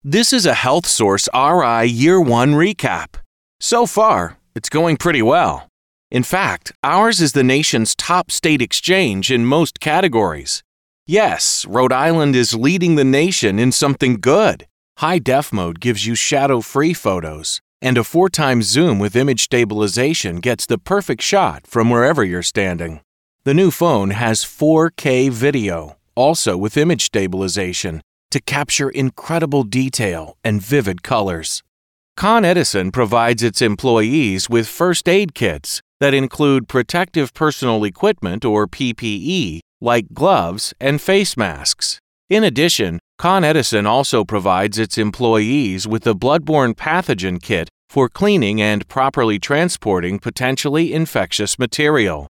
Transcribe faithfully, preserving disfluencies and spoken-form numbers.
This is a HealthSource R I Year one recap. So far, it's going pretty well. In fact, ours is the nation's top state exchange in most categories. Yes, Rhode Island is leading the nation in something good. High-def mode gives you shadow-free photos, and a four times zoom with image stabilization gets the perfect shot from wherever you're standing. The new phone has four K video, also with image stabilization, to capture incredible detail and vivid colors. Con Edison provides its employees with first aid kits that include protective personal equipment or P P E like gloves and face masks. In addition, Con Edison also provides its employees with a bloodborne pathogen kit for cleaning and properly transporting potentially infectious material.